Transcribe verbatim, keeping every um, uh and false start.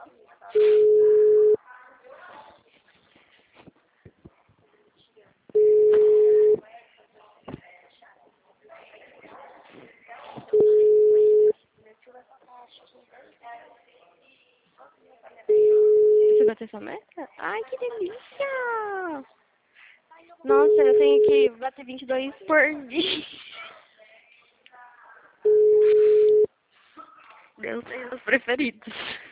Você bateu sua meta? Ai, que delícia! Nossa, eu tenho que bater vinte e dois por dia. Meus erros preferidos.